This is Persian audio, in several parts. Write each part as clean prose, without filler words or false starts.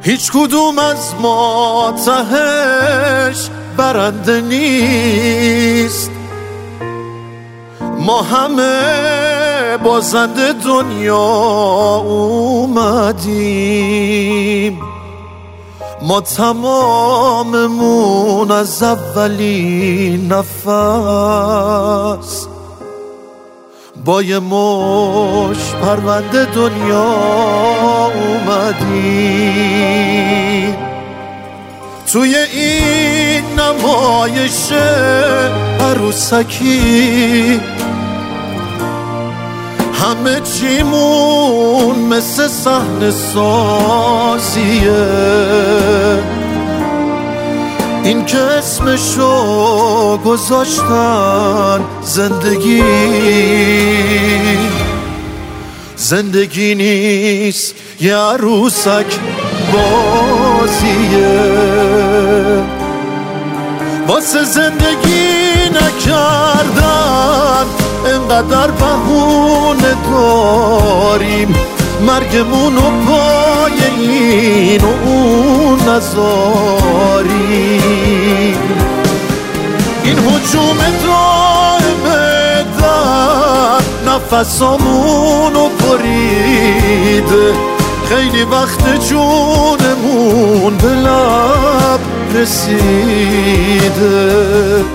هیچ کدوم از ما تهش برنده نیست، ما همه بازنده دنیا اومدیم. ما تماممون از اولین نفس با یه مش پرونده دنیا اومدیم. توی این نمایش عروسکی همه چیمون مثل صحنه سازیه، این که اسمشو گذاشتن زندگی، زندگی نیست یه عروسک بازیه. واسه زندگی نکردن انقدر بهونه داریم، مرگمونو پای این و اون نذاریم. این هجوم دائمه در نفسامونو بریده، خیلی وقت جونمون به لب رسیده.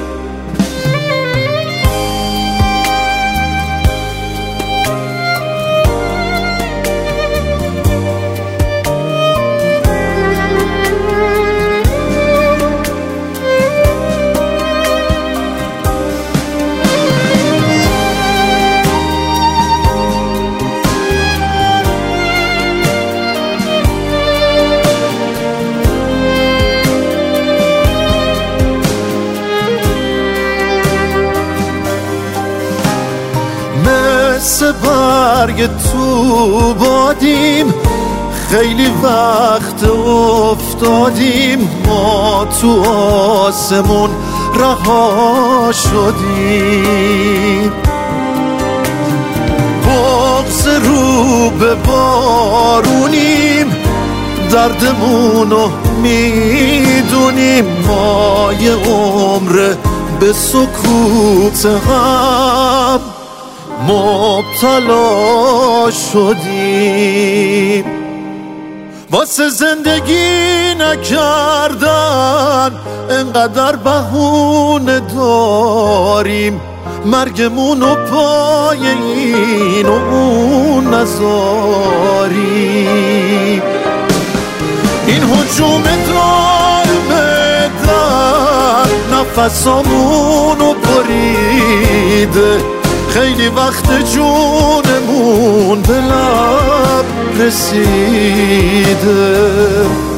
مثل برگ تو بادیم، خیلی وقت افتادیم، ما تو آسمون رها شدیم. بغض رو به بارونیم، دردمونو میدونیم، ما یه عمر به سکوت هم مبتلا شدیم. واسه زندگی نکردن انقدر بهونه داریم، مرگمونو پای این و اون نذاریم. این هجوم دائمه در نفسامونو بریده، خیلی وقت جونمون به لب رسیده.